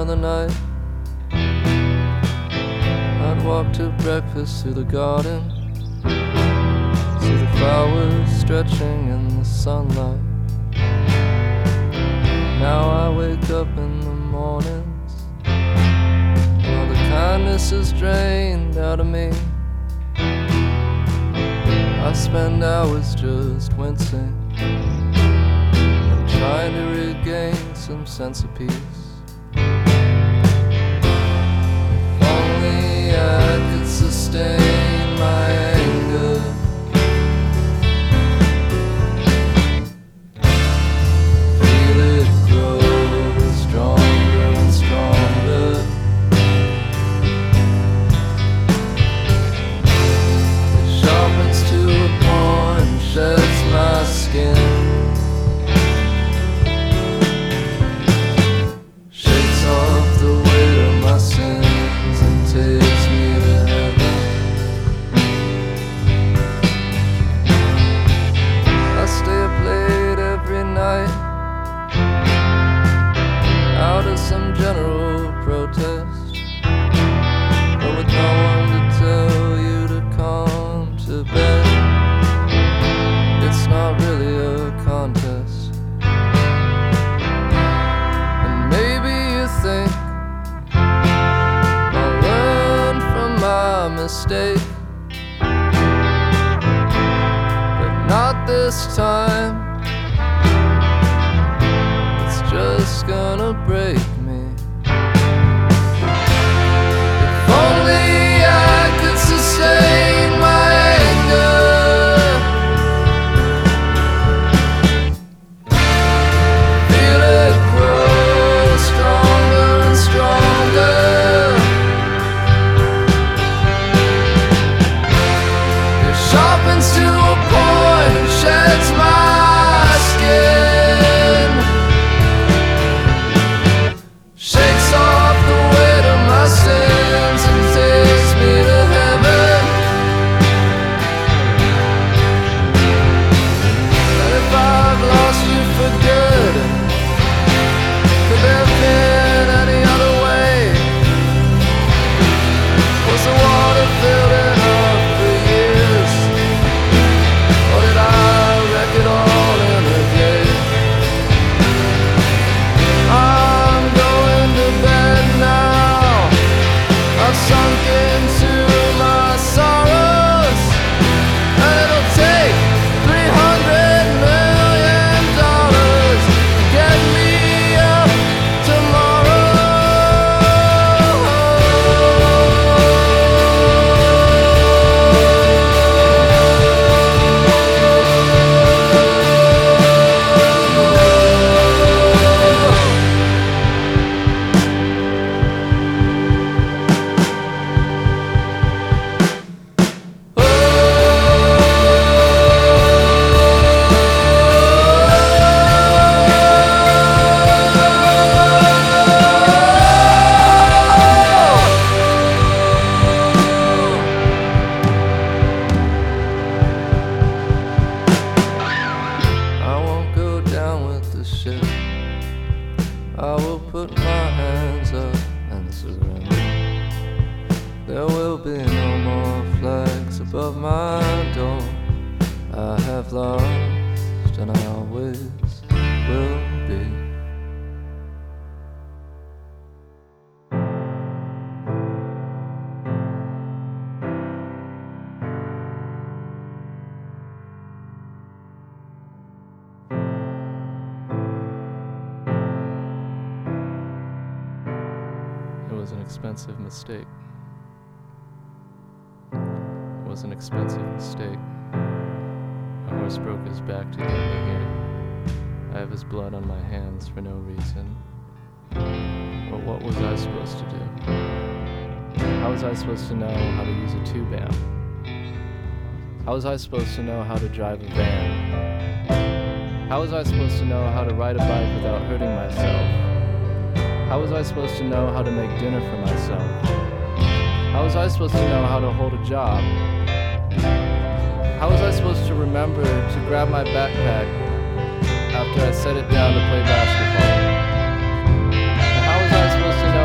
another night. I'd walk to breakfast through the garden, see the flowers stretching in the sunlight. Now I wake up in the mornings, and all the kindness is drained out of me. I spend hours just wincing and trying to regain some sense of peace. If only I could sustain my anger, feel it grow stronger and stronger. It sharpens to a point, sheds my skin, shakes off the weight of my sins and takes me to heaven. I stay up late every night, out of some general protest, but with no one to tell you to come to bed. It's not really a contest. And maybe you think I'll learn from my mistake, but not this time. It's just gonna break me. If only I could sustain my anger, feel it grow stronger and stronger. It sharpens to a point, sheds my skin, shakes off the weight of my sins and takes me to heaven. And if I've lost you for good, could there have been any other way? Was the water filled it up for years, or did I wreck it all in a day? I'm going to bed now. I've sunk into my sorrows, and it'll take $300 million to get me up tomorrow. I won't go down with the ship. I will put my hands up and surrender. There will be no more flags above my door. I have lost and I always will be. It was an expensive mistake. It was an expensive mistake. A horse broke his back to get me here. I have his blood on my hands for no reason. But what was I supposed to do? How was I supposed to know how to use a tube amp? How was I supposed to know how to drive a van? How was I supposed to know how to ride a bike without hurting myself? How was I supposed to know how to make dinner for myself? How was I supposed to know how to hold a job? How was I supposed to remember to grab my backpack after I set it down to play basketball? How was I supposed to know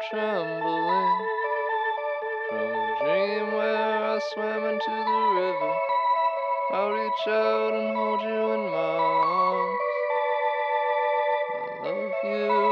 trembling from a dream where I swam into the river. I'll reach out and hold you in my arms. I love you